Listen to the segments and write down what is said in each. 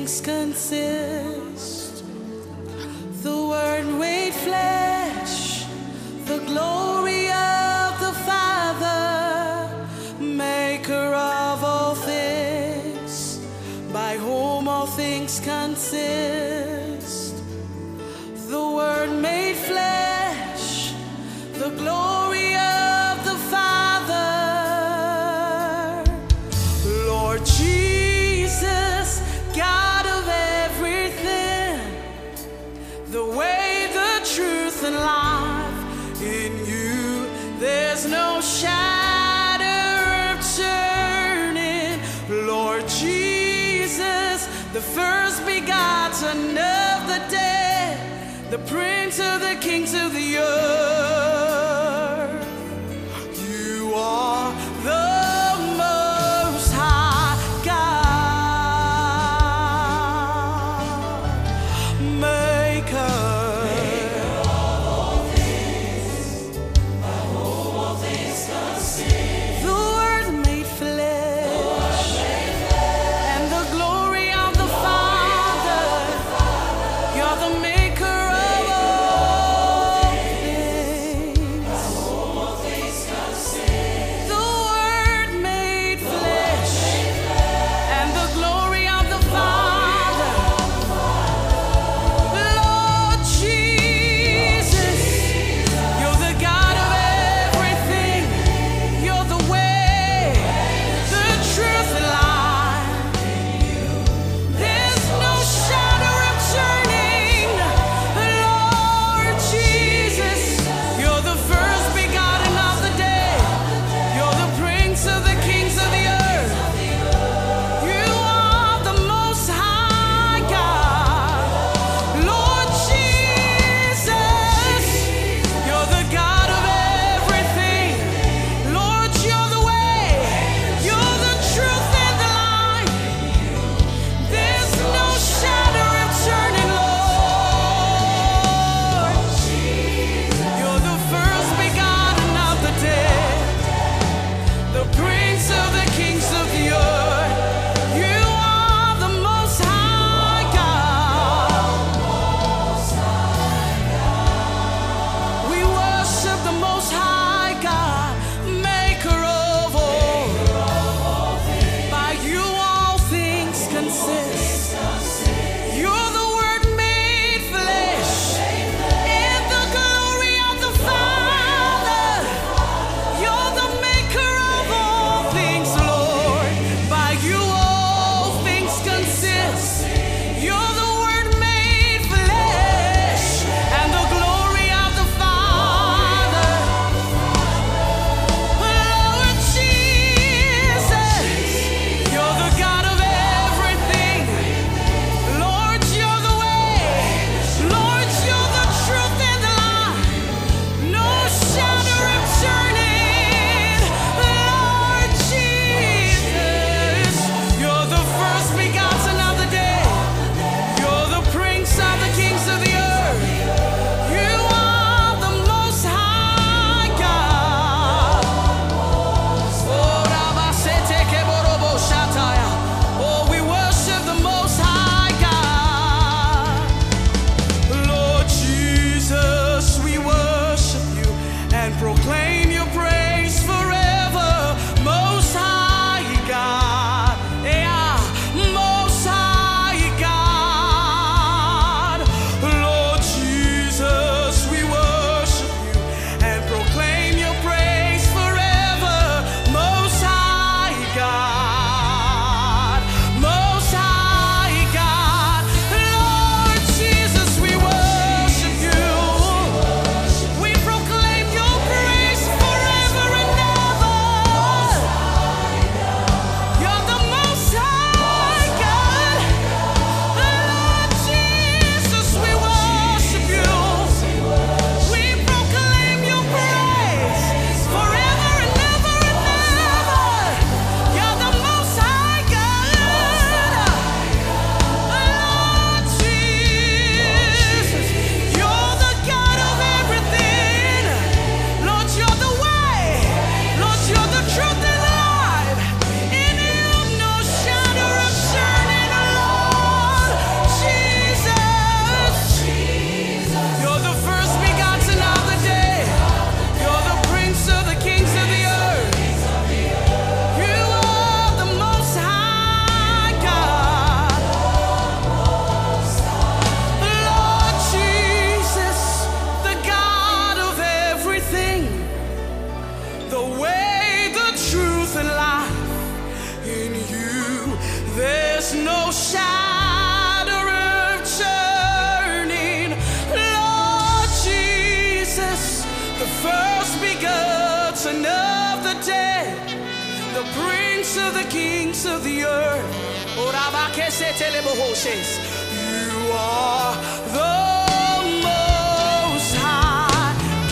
things consist. The Word made flesh, the glory of the Father, maker of all things, by whom all things consist. The Word made flesh, the glory of the Father, Lord Jesus, God of everything, the way, the truth, and life. In you there's no shadow of turning. Lord Jesus, the first begotten of the dead, the Prince of the kings of the earth. You are the Most High God, Maker of all things, by whom all things consist. The Word made flesh, and the glory of the Father. You're the maker of all things. of the kings of the earth. You are the Most High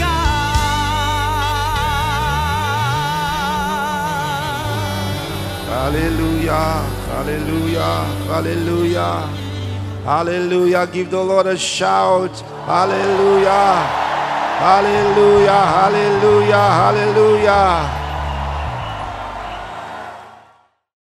God. Hallelujah, hallelujah, hallelujah, hallelujah. Give the Lord a shout. Hallelujah, hallelujah, hallelujah, hallelujah.